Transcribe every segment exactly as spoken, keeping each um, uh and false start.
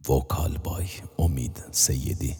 وکال بای امید سیدی.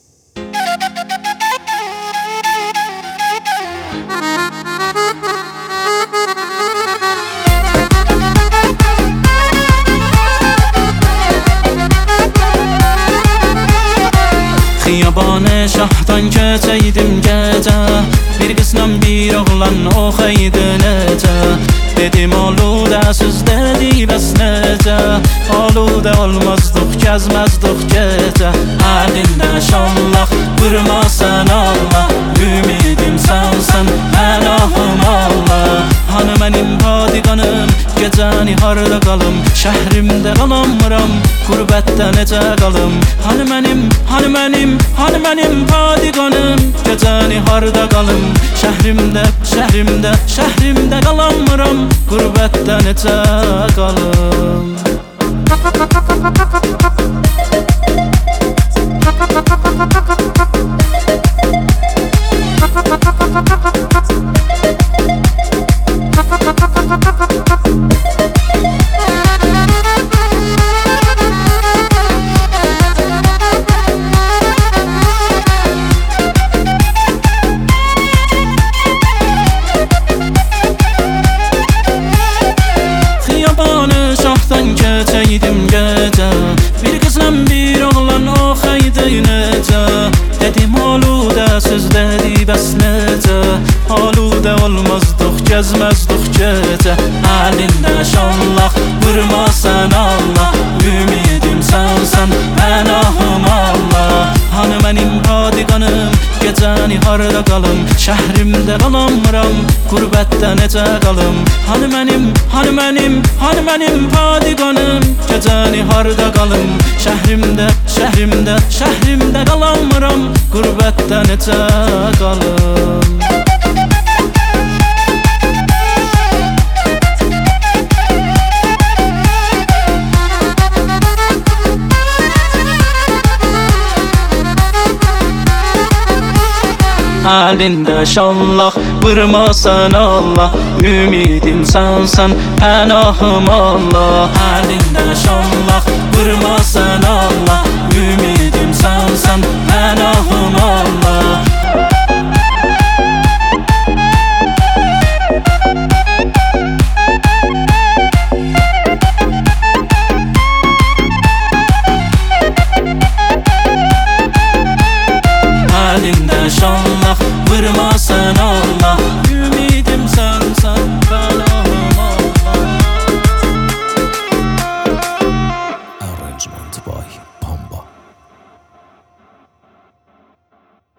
Xiyabane şahdan keçəydim gecə, bir qızla bir oğlan oxaydı necə. Dedim aludəsiz dedi bəs necə, aludə olmazdıq, gəzməzdıq gecə. Əlində şallaq, vurmasan Allah, ümidim sənsən, pənahım Allah. Hanı mənim padiqanım, gecəni harda qalım, şəhrimdə qalamıram, qurbətdə necə qalım. Hanı mənim, hanı mənim, hanı mənim padiqanım, gecəni harda qalım, şəhrimdə, şəhrimdə, şəhrimdə qalamıram, qurbətdə necə qalım. Keçəydim gecə, bir qızla bir oğlan oxaydı necə. Dedim aludəsiz dedi bəs necə, aludə olmazdıq, gəzməzdıq gecə. Əlində şallaq, vurmasan Allah, ümidim sənsən, pənahım Allah. Hanı mənim padiqanım, gecəni harda qalım, şəhrimdə qalamıram, qurbətdə necə qalım. Hanı mənim, hanı mənim, hanı mənim padiqanım, gecəni harda qalım, şəhrimdə, şəhrimdə, şəhrimdə qalamıram, qurbətdə necə qalım. Əlində şallaq, vurmasan Allah, ümidim sənsən, pənahım Allah. Əlində şallaq, vurmasan Allah, ümidim sənsən, pənahım Allah. Əlində şallaq, vurmasan Allah, ümidim sənsən, pənahım Allah. Arrangement by